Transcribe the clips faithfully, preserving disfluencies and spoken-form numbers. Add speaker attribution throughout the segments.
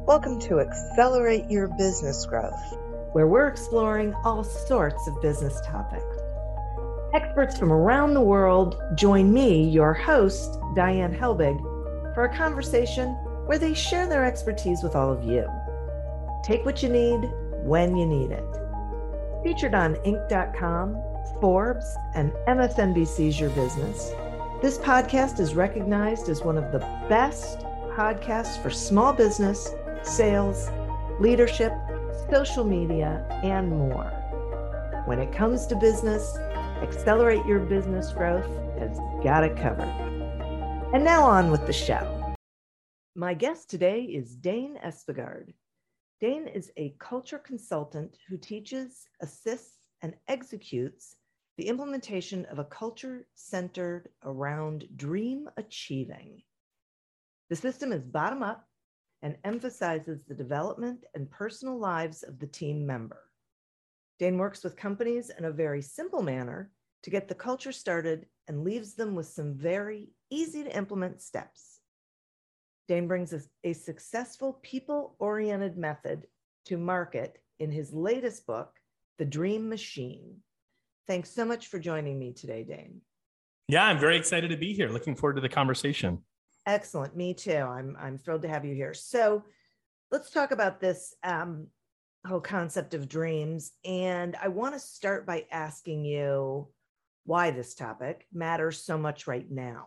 Speaker 1: Welcome to Accelerate Your Business Growth,
Speaker 2: where we're exploring all sorts of business topics. Experts from around the world join me, your host, Diane Helbig, for a conversation where they share their expertise with all of you. Take what you need when you need it. Featured on Inc dot com, Forbes, and M S N B C's Your Business, this podcast is recognized as one of the best podcasts for small business, sales, leadership, social media, and more. When it comes to business, Accelerate Your Business Growth has got it covered. And now on with the show. My guest today is Dane Espegard. Dane is a culture consultant who teaches, assists, and executes the implementation of a culture centered around dream achieving. The system is bottom up and emphasizes the development and personal lives of the team member. Dane works with companies in a very simple manner to get the culture started and leaves them with some very easy to implement steps. Dane brings us a successful people-oriented method to market in his latest book, The Dream Machine. Thanks so much for joining me today, Dane.
Speaker 3: Yeah, I'm very excited to be here. Looking forward to the conversation.
Speaker 2: Excellent. Me too. I'm I'm thrilled to have you here. So let's talk about this um, whole concept of dreams. And I want to start by asking you why this topic matters so much right now.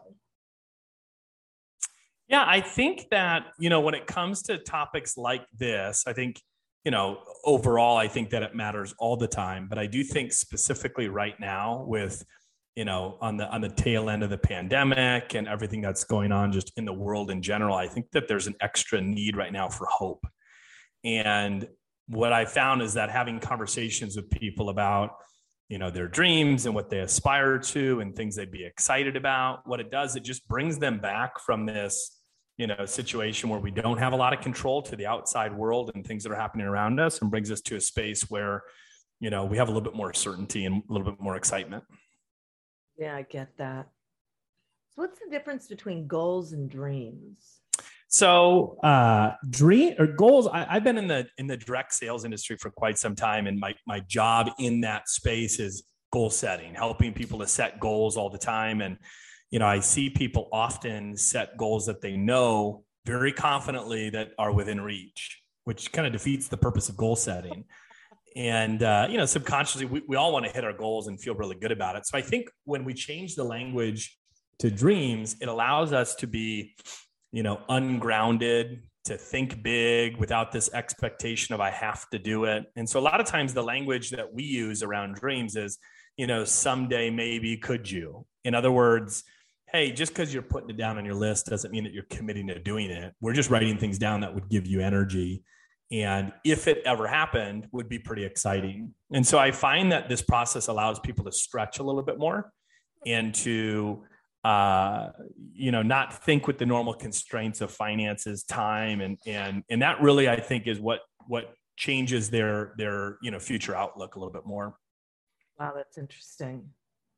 Speaker 3: Yeah, I think that, you know, when it comes to topics like this, I think, you know, overall, I think that it matters all the time. But I do think specifically right now with you know, on the on the tail end of the pandemic and everything that's going on just in the world in general, I think that there's an extra need right now for hope. And what I found is that having conversations with people about, you know, their dreams and what they aspire to and things they'd be excited about, what it does, it just brings them back from this, you know, situation where we don't have a lot of control to the outside world and things that are happening around us, and brings us to a space where, you know, we have a little bit more certainty and a little bit more excitement.
Speaker 2: Yeah, I get that. So what's the difference between goals and dreams?
Speaker 3: So uh, dream or goals, I, I've been in the in the direct sales industry for quite some time. And my, my job in that space is goal setting, helping people to set goals all the time. And, you know, I see people often set goals that they know very confidently that are within reach, which kind of defeats the purpose of goal setting. And, uh, you know, subconsciously, we, we all want to hit our goals and feel really good about it. So I think when we change the language to dreams, it allows us to be, you know, ungrounded, to think big without this expectation of I have to do it. And so a lot of times the language that we use around dreams is, you know, someday, maybe, could you? In other words, hey, just because you're putting it down on your list doesn't mean that you're committing to doing it. We're just writing things down that would give you energy. And if it ever happened, would be pretty exciting. And so I find that this process allows people to stretch a little bit more and to, uh, you know, not think with the normal constraints of finances, time, and and and that really, I think, is what what changes their their you know future outlook a little bit more.
Speaker 2: Wow, that's interesting.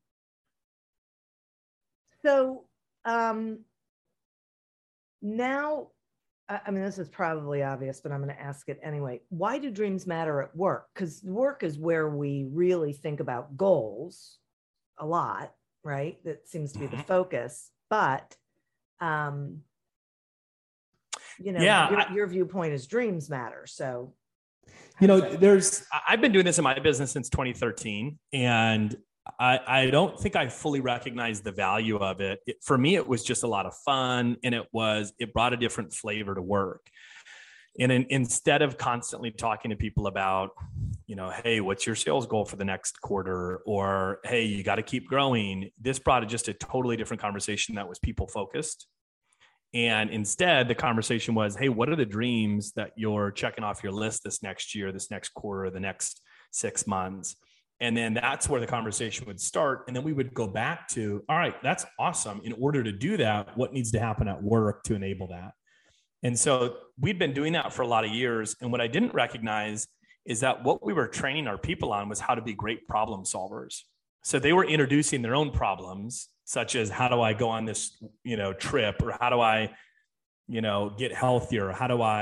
Speaker 2: So um, now. I mean, this is probably obvious, but I'm going to ask it anyway. Why do dreams matter at work? Because work is where we really think about goals a lot, right? That seems to be the focus. But, um, you know,
Speaker 3: yeah,
Speaker 2: your,
Speaker 3: I,
Speaker 2: your viewpoint is dreams matter. So,
Speaker 3: you know, there's, I've been doing this in my business since twenty thirteen, and I, I don't think I fully recognize the value of it. it. For me, it was just a lot of fun, and it was, it brought a different flavor to work. And in, instead of constantly talking to people about, you know, hey, what's your sales goal for the next quarter? Or, hey, you got to keep growing. This brought just a totally different conversation that was people focused. And instead, the conversation was, hey, what are the dreams that you're checking off your list this next year, this next quarter, the next six months? And then that's where the conversation would start. And then we would go back to, all right, that's awesome. In order to do that, what needs to happen at work to enable that? And so we'd been doing that for a lot of years. And what I didn't recognize is that what we were training our people on was how to be great problem solvers. So they were introducing their own problems, such as how do I go on this, you know, trip, or how do I, you know, get healthier? How do I,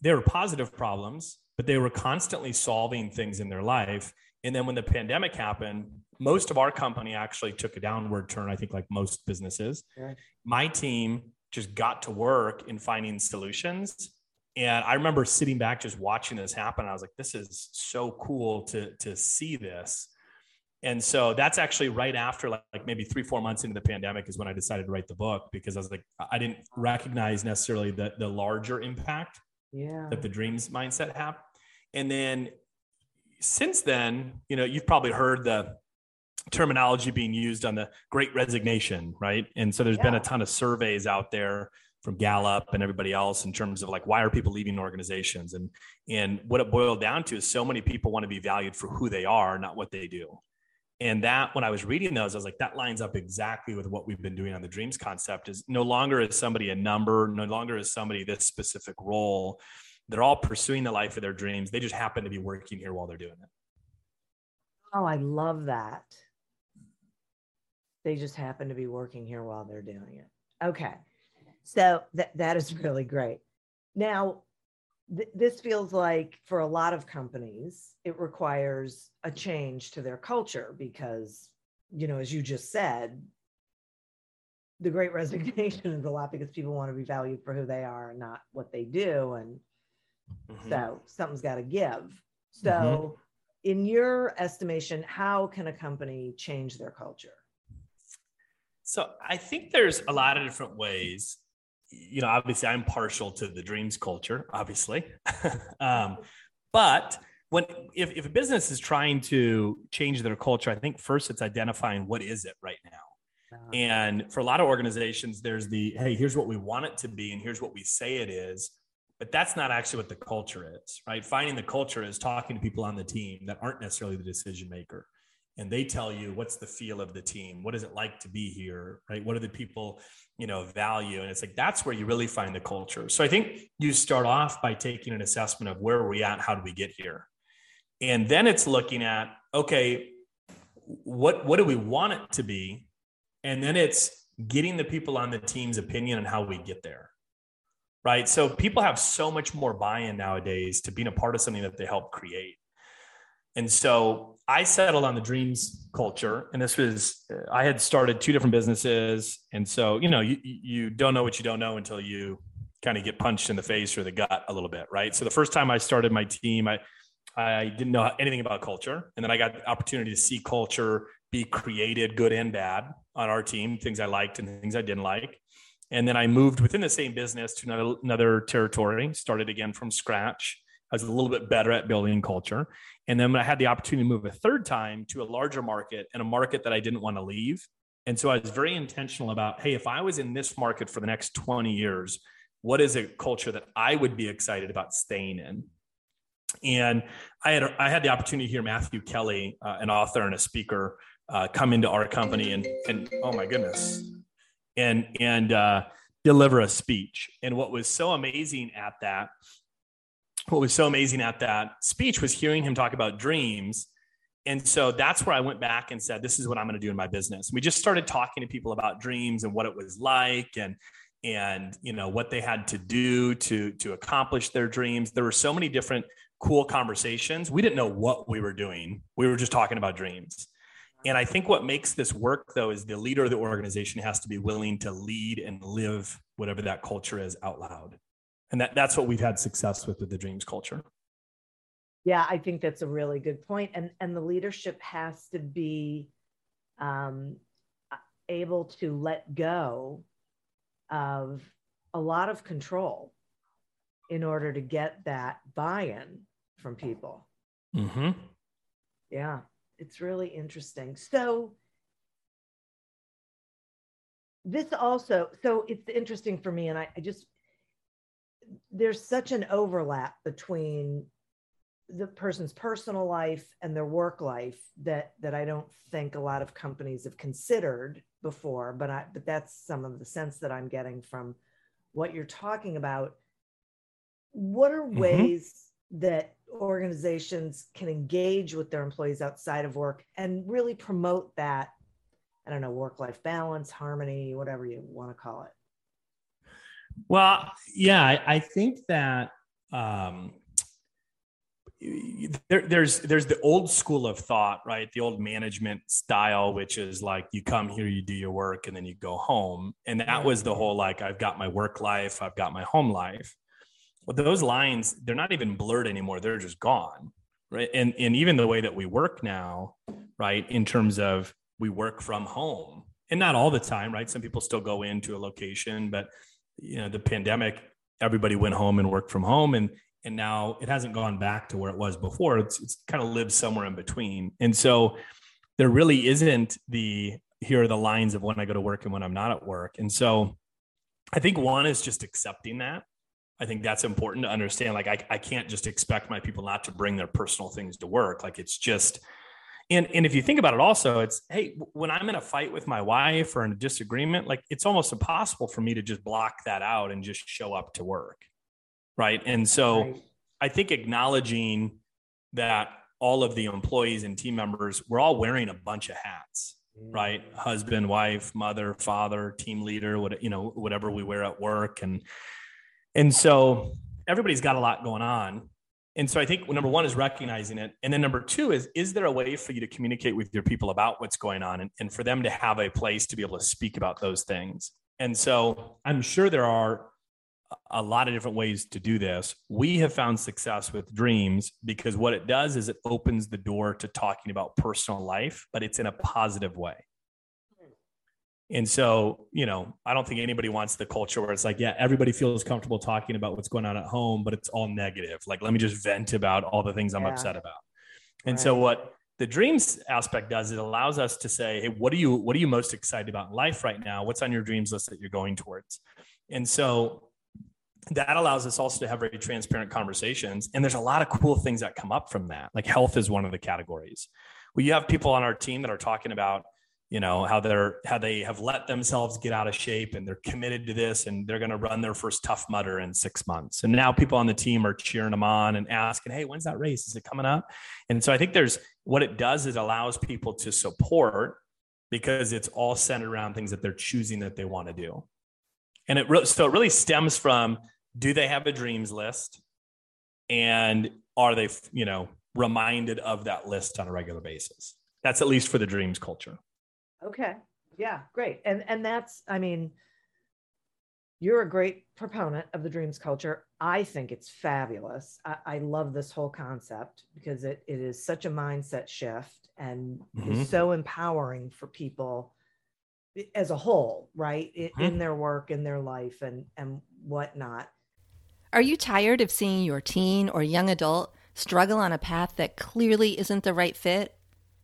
Speaker 3: they were positive problems, but they were constantly solving things in their life. And then when the pandemic happened, most of our company actually took a downward turn, I think like most businesses. Right. My team just got to work in finding solutions. And I remember sitting back, just watching this happen. I was like, this is so cool to, to see this. And so that's actually right after like, like maybe three, four months into the pandemic is when I decided to write the book, because I was like, I didn't recognize necessarily the, the larger impact yeah. that the dreams mindset have. And then since then, you know, you've probably heard the terminology being used on the Great Resignation, right? And so there's yeah. been a ton of surveys out there from Gallup and everybody else in terms of like, why are people leaving organizations? And, and what it boiled down to is so many people want to be valued for who they are, not what they do. And that, when I was reading those, I was like, that lines up exactly with what we've been doing on the Dreams concept. Is no longer is somebody a number, no longer is somebody this specific role. They're all pursuing the life of their dreams. They just happen to be working here while they're doing it.
Speaker 2: Oh, I love that. They just happen to be working here while they're doing it. Okay. So that, that is really great. Now, th- this feels like for a lot of companies, it requires a change to their culture because, you know, as you just said, the Great Resignation is a lot because people want to be valued for who they are and not what they do. And mm-hmm. so something's got to give. So mm-hmm. in your estimation, how can a company change their culture?
Speaker 3: So I think there's a lot of different ways. You know, obviously I'm partial to the Dreams culture, obviously. um, but when, if, if a business is trying to change their culture, I think first it's identifying what is it right now. Uh-huh. And for a lot of organizations, there's the, hey, here's what we want it to be. And here's what we say it is, but that's not actually what the culture is, right? Finding the culture is talking to people on the team that aren't necessarily the decision maker. And they tell you what's the feel of the team. What is it like to be here, right? What do the people, you know, value? And it's like, that's where you really find the culture. So I think you start off by taking an assessment of where are we at? How do we get here? And then it's looking at, okay, what, what do we want it to be? And then it's getting the people on the team's opinion on how we get there, right? So people have so much more buy-in nowadays to being a part of something that they help create. And so I settled on the Dreams culture. And this was, I had started two different businesses. And so, you know, you, you don't know what you don't know until you kind of get punched in the face or the gut a little bit, right? So the first time I started my team, I, I didn't know anything about culture. And then I got the opportunity to see culture be created, good and bad, on our team, things I liked and things I didn't like. And then I moved within the same business to another, another territory, started again from scratch. I was a little bit better at building culture. And then when I had the opportunity to move a third time to a larger market and a market that I didn't want to leave. And so I was very intentional about, hey, if I was in this market for the next twenty years, what is a culture that I would be excited about staying in? And I had, I had the opportunity to hear Matthew Kelly, uh, an author and a speaker, uh, come into our company and, and oh my goodness, and, and uh, deliver a speech. And what was so amazing at that What was so amazing at that speech was hearing him talk about dreams. And so that's where I went back and said, this is what I'm going to do in my business. We just started talking to people about dreams and what it was like and, and, you know, what they had to do to, to accomplish their dreams. There were so many different cool conversations. We didn't know what we were doing. We were just talking about dreams. And I think what makes this work, though, is the leader of the organization has to be willing to lead and live whatever that culture is out loud. And that, that's what we've had success with with the Dreams culture.
Speaker 2: Yeah, I think that's a really good point. And, and the leadership has to be um, able to let go of a lot of control in order to get that buy-in from people.
Speaker 3: Mm-hmm.
Speaker 2: Yeah, it's really interesting. So this also, so it's interesting for me, and I, I just, there's such an overlap between the person's personal life and their work life that that I don't think a lot of companies have considered before, but I but that's some of the sense that I'm getting from what you're talking about. What are mm-hmm. ways that organizations can engage with their employees outside of work and really promote that, I don't know, work-life balance, harmony, whatever you want to call it?
Speaker 3: Well, yeah, I, I think that um, there, there's there's the old school of thought, right? The old management style, which is like you come here, you do your work, and then you go home. And that was the whole like I've got my work life, I've got my home life. Well, those lines, they're not even blurred anymore; they're just gone, right? And and even the way that we work now, right, in terms of we work from home, and not all the time, right? Some people still go into a location, but you know, the pandemic, everybody went home and worked from home, and And now it hasn't gone back to where it was before. It's it's kind of lived somewhere in between. And so there really isn't the, here are the lines of when I go to work and when I'm not at work. And so I think one is just accepting that. I think that's important to understand. Like I, I can't just expect my people not to bring their personal things to work. Like it's just, and, and if you think about it also, it's, hey, when I'm in a fight with my wife or in a disagreement, like it's almost impossible for me to just block that out and just show up to work. Right. And so right. I think acknowledging that all of the employees and team members, we're all wearing a bunch of hats, mm. right? Husband, wife, mother, father, team leader, what, you know, whatever we wear at work. And, and so everybody's got a lot going on. And so I think number one is recognizing it. And then number two is, is there a way for you to communicate with your people about what's going on and, and for them to have a place to be able to speak about those things? And so I'm sure there are a lot of different ways to do this. We have found success with Dreams because what it does is it opens the door to talking about personal life, but it's in a positive way. And so, you know, I don't think anybody wants the culture where it's like, yeah, everybody feels comfortable talking about what's going on at home, but it's all negative. Like, let me just vent about all the things I'm yeah. upset about. And right. so what the Dreams aspect does, it allows us to say, hey, what are you, what are you most excited about in life right now? What's on your dreams list that you're going towards? And so that allows us also to have very transparent conversations. And there's a lot of cool things that come up from that. Like health is one of the categories. Well, you have people on our team that are talking about, you know, how they're, how they have let themselves get out of shape and they're committed to this and they're going to run their first Tough Mudder in six months. And now people on the team are cheering them on and asking, hey, when's that race? Is it coming up? And so I think there's, what it does is it allows people to support because it's all centered around things that they're choosing that they want to do. And it really, so it really stems from, do they have a dreams list? And are they, you know, reminded of that list on a regular basis? That's at least for the Dreams culture.
Speaker 2: Okay. Yeah, great. And, and that's, I mean, you're a great proponent of the Dreams culture. I think it's fabulous. I, I love this whole concept because it, it is such a mindset shift and mm-hmm. is so empowering for people as a whole, right? In, mm-hmm. in their work, in their life and, and whatnot.
Speaker 4: Are you tired of seeing your teen or young adult struggle on a path that clearly isn't the right fit?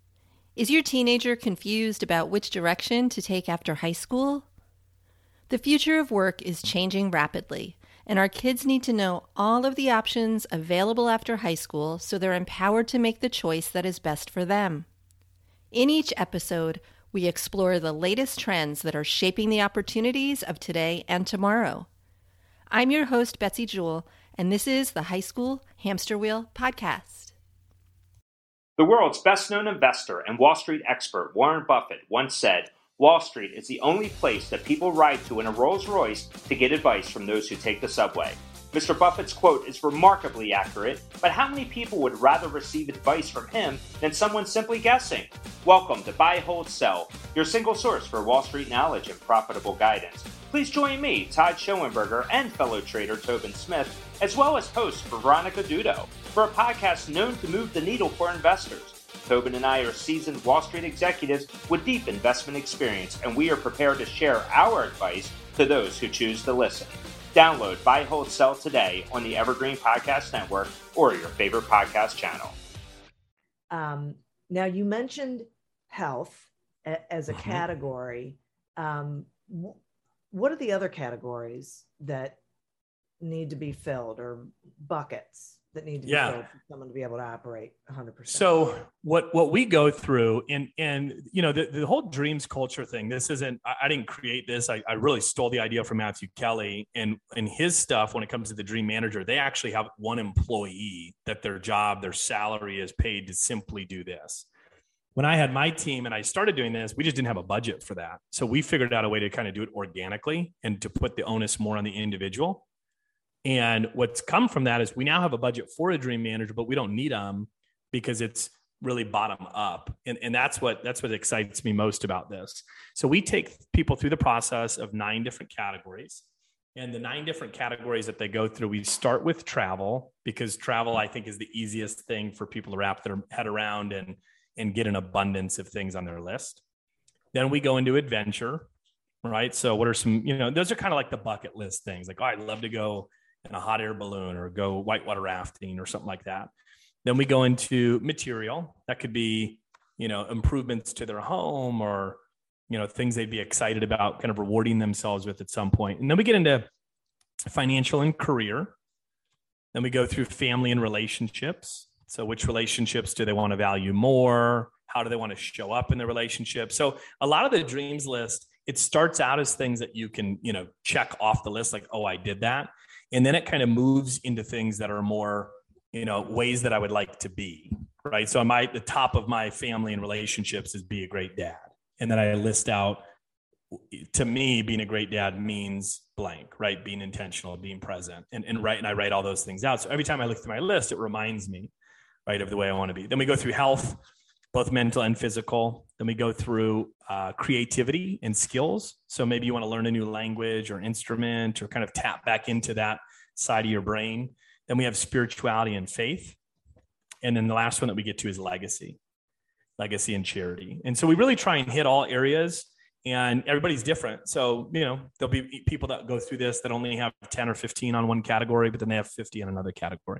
Speaker 4: Is your teenager confused about which direction to take after high school? The future of work is changing rapidly, and our kids need to know all of the options available after high school so they're empowered to make the choice that is best for them. In each episode, we explore the latest trends that are shaping the opportunities of today and tomorrow. I'm your host, Betsy Jewell, and this is the High School Hamster Wheel Podcast.
Speaker 5: The world's best-known investor and Wall Street expert, Warren Buffett, once said, Wall Street is the only place that people ride to in a Rolls-Royce to get advice from those who take the subway. Mister Buffett's quote is remarkably accurate, but how many people would rather receive advice from him than someone simply guessing? Welcome to Buy, Hold, Sell, your single source for Wall Street knowledge and profitable guidance. Please join me, Todd Schoenberger, and fellow trader Tobin Smith, as well as host Veronica Dudo, for a podcast known to move the needle for investors. Tobin and I are seasoned Wall Street executives with deep investment experience, and we are prepared to share our advice to those who choose to listen. Download Buy, Hold, Sell today on the Evergreen Podcast Network or your favorite podcast channel.
Speaker 2: Um, now, you mentioned health a- as a mm-hmm. category. Um, w- what are the other categories that need to be filled or buckets that need to be
Speaker 3: yeah.
Speaker 2: filled for someone to be able to operate one hundred percent?
Speaker 3: So what what we go through, and and you know, the, the whole Dreams culture thing, this isn't, I, I didn't create this. I, I really stole the idea from Matthew Kelly, and and his stuff when it comes to the Dream Manager, they actually have one employee that their job, their salary is paid to simply do this. When I had my team and I started doing this, we just didn't have a budget for that. So we figured out a way to kind of do it organically and to put the onus more on the individual. And what's come from that is we now have a budget for a dream manager, but we don't need them because it's really bottom up. And, and that's what, that's what excites me most about this. So we take people through the process of nine different categories, and the nine different categories that they go through. We start with travel, because travel, I think, is the easiest thing for people to wrap their head around and, and get an abundance of things on their list. Then we go into adventure, right? So what are some, you know, those are kind of like the bucket list things, like, oh, I'd love to go in a hot air balloon or go whitewater rafting or something like that. Then we go into material. That could be, you know, improvements to their home, or, you know, things they'd be excited about kind of rewarding themselves with at some point. And then we get into financial and career. Then we go through family and relationships. So which relationships do they want to value more? How do they want to show up in their relationship? So a lot of the dreams list, it starts out as things that you can, you know, check off the list, like, oh, I did that. And then it kind of moves into things that are more, you know, ways that I would like to be, right? So my, the top of my family and relationships is be a great dad. And then I list out, to me, being a great dad means blank, right? Being intentional, being present, and, and right. And I write all those things out. So every time I look through my list, it reminds me, right, of the way I want to be. Then we go through health, both mental and physical. Then we go through uh, creativity and skills. So maybe you want to learn a new language or instrument, or kind of tap back into that side of your brain. Then we have spirituality and faith. And then the last one that we get to is legacy. legacy and charity. And so we really try and hit all areas, and everybody's different. So, you know, there'll be people that go through this that only have ten or fifteen on one category, but then they have fifty on another category.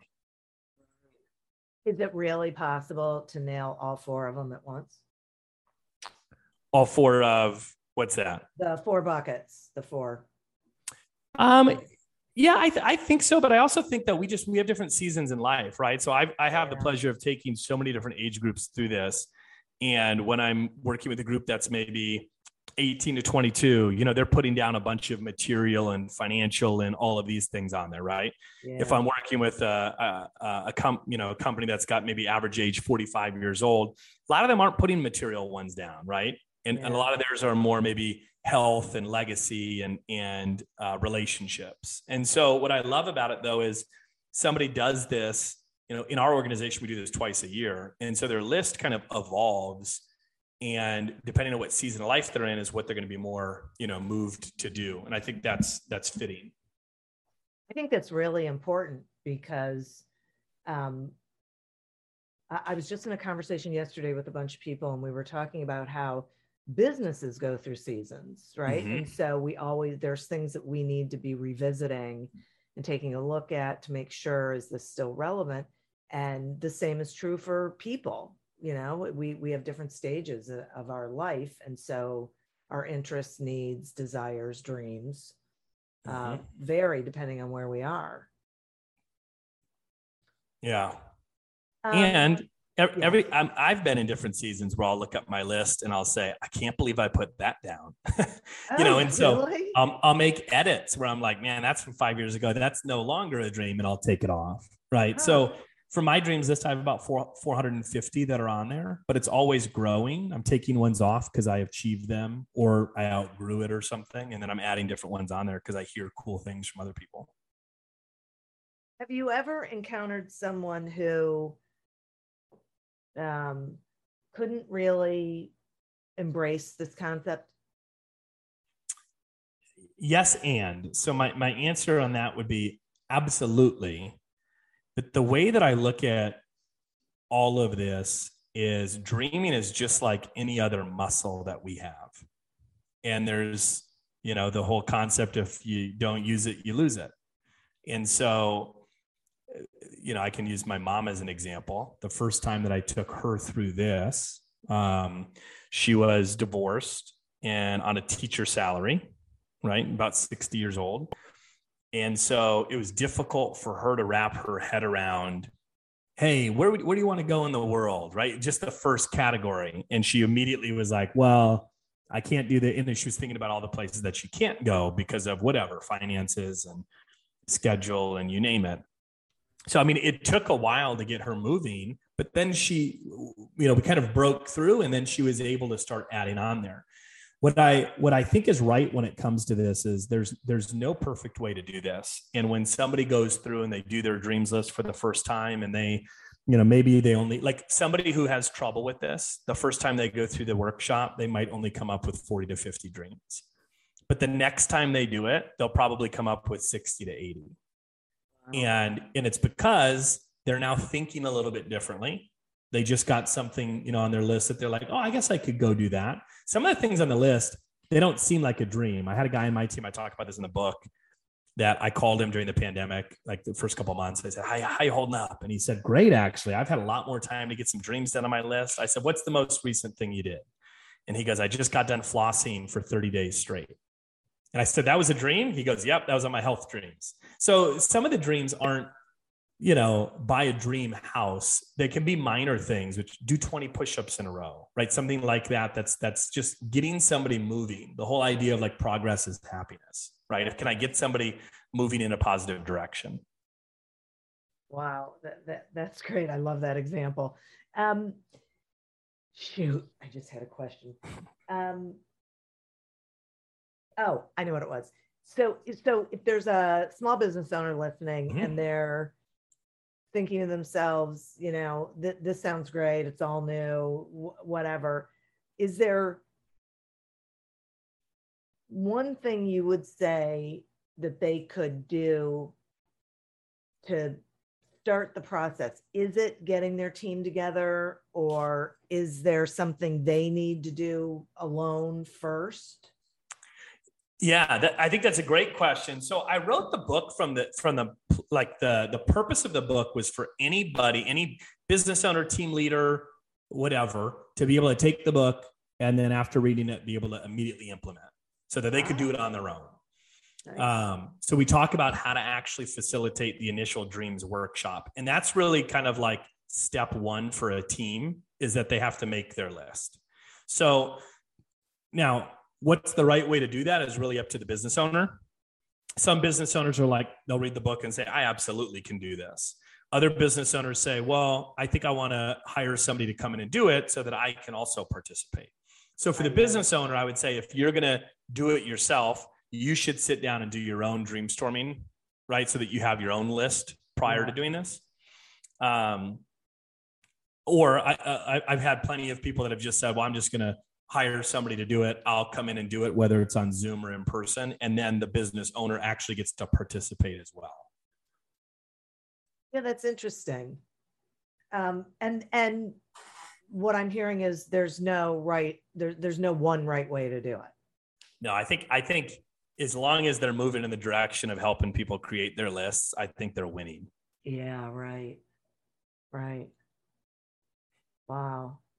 Speaker 2: Is it really possible to nail all four of them at once?
Speaker 3: All four of what's that?
Speaker 2: The four buckets, the four.
Speaker 3: Um, yeah, I, th- I think so. But I also think that we just, we have different seasons in life, right? So I, I have yeah. the pleasure of taking so many different age groups through this. And when I'm working with a group that's maybe eighteen to twenty-two, you know, they're putting down a bunch of material and financial and all of these things on there, right? Yeah. If I'm working with a, a, a, com- you know, a company that's got maybe average age forty-five years old, a lot of them aren't putting material ones down, right? And, yeah. and a lot of theirs are more maybe health and legacy and, and uh, relationships. And so what I love about it, though, is somebody does this, you know, in our organization, we do this twice a year. And so their list kind of evolves, and depending on what season of life they're in is what they're going to be more, you know, moved to do. And I think that's, that's fitting.
Speaker 2: I think that's really important, because um, I, I was just in a conversation yesterday with a bunch of people, and we were talking about how businesses go through seasons, right? Mm-hmm. And so we always, there's things that we need to be revisiting and taking a look at to make sure, is this still relevant? And the same is true for people. You know, we, we have different stages of our life. And so our interests, needs, desires, dreams mm-hmm. uh, vary depending on where we are.
Speaker 3: Yeah. Um, and every, yeah. every I'm, I've been in different seasons where I'll look up my list and I'll say, I can't believe I put that down, you oh, know? And so really? um, I'll make edits where I'm like, man, that's from five years ago. That's no longer a dream. And I'll take it off. Right. Oh. So for my dreams list, I have about four, four hundred fifty that are on there, but it's always growing. I'm taking ones off because I achieved them or I outgrew it or something. And then I'm adding different ones on there because I hear cool things from other people.
Speaker 2: Have you ever encountered someone who um, couldn't really embrace this concept?
Speaker 3: Yes. And so my, my answer on that would be absolutely. But the way that I look at all of this is dreaming is just like any other muscle that we have. And there's, you know, the whole concept, if you don't use it, you lose it. And so, you know, I can use my mom as an example. The first time that I took her through this, um, she was divorced and on a teacher salary, right? About sixty years old. And so it was difficult for her to wrap her head around, hey, where, where do you want to go in the world, right? Just the first category. And she immediately was like, well, I can't do that. And then she was thinking about all the places that she can't go because of whatever, finances and schedule and you name it. So, I mean, it took a while to get her moving, but then she, you know, we kind of broke through and then she was able to start adding on there. what I what I think is right when it comes to this is there's there's no perfect way to do this. And when somebody goes through and they do their dreams list for the first time, and they, you know, maybe they only, like somebody who has trouble with this, the first time they go through the workshop, they might only come up with forty to fifty dreams. But the next time they do it, they'll probably come up with sixty to eighty. Wow. And and it's because they're now thinking a little bit differently. They just got something, you know, on their list that they're like, oh, I guess I could go do that. Some of the things on the list, they don't seem like a dream. I had a guy in my team, I talked about this in the book, that I called him during the pandemic, like the first couple of months. I said, hi, how you holding up? And he said, great, actually. I've had a lot more time to get some dreams done on my list. I said, what's the most recent thing you did? And he goes, I just got done flossing for thirty days straight. And I said, that was a dream? He goes, yep, that was on my health dreams. So some of the dreams aren't, you know, buy a dream house. They can be minor things, which do twenty push-ups in a row, right? Something like that. That's, that's just getting somebody moving. The whole idea of like progress is happiness, right? If can I get somebody moving in a positive direction?
Speaker 2: Wow. That, that that's great. I love that example. Um, shoot. I just had a question. Um, oh, I know what it was. So, so if there's a small business owner listening mm-hmm. and they're thinking to themselves, you know, th- this sounds great, it's all new, w- whatever. Is there one thing you would say that they could do to start the process? Is it getting their team together, or is there something they need to do alone first?
Speaker 3: Yeah, that, I think that's a great question. So I wrote the book from the, from the, like the, the purpose of the book was for anybody, any business owner, team leader, whatever, to be able to take the book and then after reading it, be able to immediately implement so that they could do it on their own. Nice. Um, so we talk about how to actually facilitate the initial dreams workshop. And that's really kind of like step one for a team, is that they have to make their list. So now, what's the right way to do that is really up to the business owner. Some business owners are like, they'll read the book and say, I absolutely can do this. Other business owners say, well, I think I want to hire somebody to come in and do it so that I can also participate. So for the business owner, I would say, if you're going to do it yourself, you should sit down and do your own dream storming, right? So that you have your own list prior yeah. to doing this. Um, or I, I, I've had plenty of people that have just said, well, I'm just going to hire somebody to do it. I'll come in and do it, whether it's on Zoom or in person. And then the business owner actually gets to participate as well.
Speaker 2: Yeah, that's interesting. Um, and, and what I'm hearing is there's no right, there, there's no one right way to do it.
Speaker 3: No, I think, I think as long as they're moving in the direction of helping people create their lists, I think they're winning.
Speaker 2: Yeah, right. Right. Wow.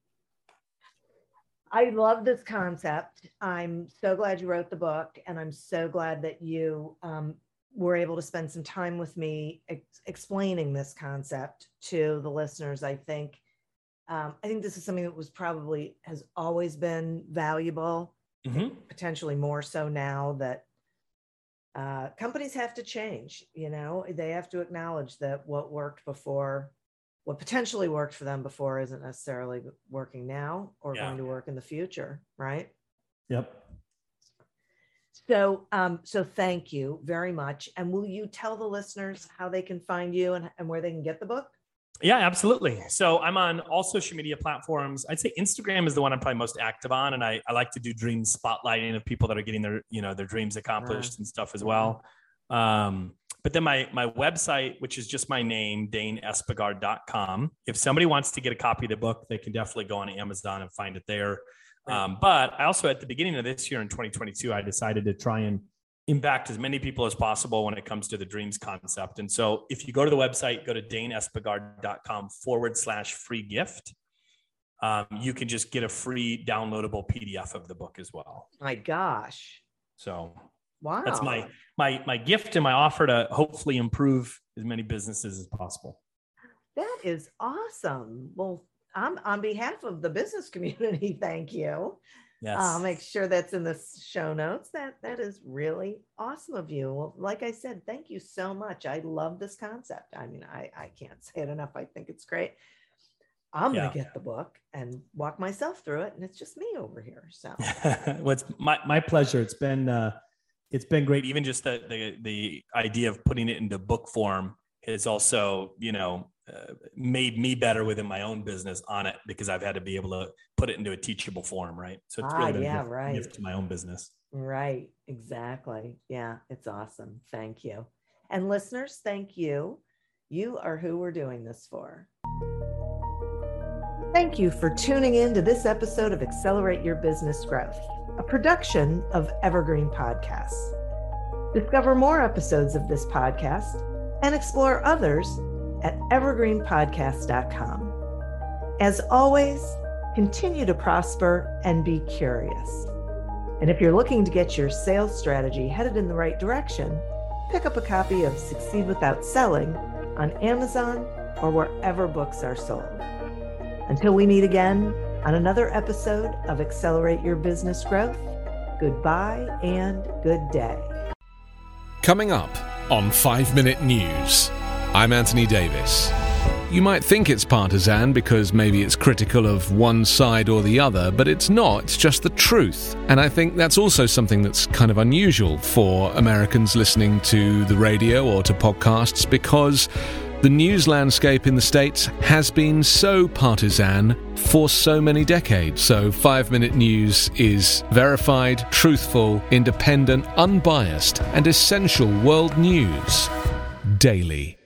Speaker 2: I love this concept. I'm so glad you wrote the book, and I'm so glad that you um, were able to spend some time with me ex- explaining this concept to the listeners. I think, um, I think this is something that was probably has always been valuable, mm-hmm. potentially more so now that uh, companies have to change. You know, they have to acknowledge that what worked before, what potentially worked for them before, isn't necessarily working now or yeah. going to work in the future, right?
Speaker 3: Yep.
Speaker 2: So, um, so thank you very much. And will you tell the listeners how they can find you and, and where they can get the book?
Speaker 3: Yeah, absolutely. So I'm on all social media platforms. I'd say Instagram is the one I'm probably most active on. And I, I like to do dream spotlighting of people that are getting their, you know, their dreams accomplished uh, and stuff as well. Um, But then my my website, which is just my name, dane espegard dot com. If somebody wants to get a copy of the book, they can definitely go on Amazon and find it there. Right. Um, but I also, at the beginning of this year in twenty twenty-two, I decided to try and impact as many people as possible when it comes to the dreams concept. And so if you go to the website, go to dane espegard dot com forward slash free gift. Um, you can just get a free downloadable P D F of the book as well.
Speaker 2: My gosh.
Speaker 3: So
Speaker 2: wow.
Speaker 3: That's my my my gift and my offer to hopefully improve as many businesses as possible.
Speaker 2: That is awesome. Well, I'm on behalf of the business community, thank you.
Speaker 3: Yes.
Speaker 2: I'll make sure that's in the show notes. That that is really awesome of you. Well, like I said, thank you so much. I love this concept. I mean, I, I can't say it enough. I think it's great. I'm
Speaker 3: Yeah.
Speaker 2: going to get the book and walk myself through it. And it's just me over here. So
Speaker 3: Well, it's my, my pleasure. It's been, uh, it's been great. Even just the, the, the idea of putting it into book form has also, you know, uh, made me better within my own business on it, because I've had to be able to put it into a teachable form. Right. So it's
Speaker 2: Ah,
Speaker 3: really been
Speaker 2: yeah,
Speaker 3: a gift,
Speaker 2: right.
Speaker 3: gift to my own business.
Speaker 2: Right, exactly. Yeah, it's awesome. Thank you. And listeners, thank you. You are who we're doing this for. Thank you for tuning in to this episode of Accelerate Your Business Growth, a production of Evergreen Podcasts. Discover more episodes of this podcast and explore others at evergreen podcast dot com. As always, continue to prosper and be curious. And if you're looking to get your sales strategy headed in the right direction, pick up a copy of Succeed Without Selling on Amazon or wherever books are sold. Until we meet again on another episode of Accelerate Your Business Growth, goodbye and good day.
Speaker 6: Coming up on five minute News, I'm Anthony Davis. You might think it's partisan because maybe it's critical of one side or the other, but it's not. It's just the truth. And I think that's also something that's kind of unusual for Americans listening to the radio or to podcasts, because the news landscape in the States has been so partisan for so many decades. So five minute News is verified, truthful, independent, unbiased, and essential world news daily.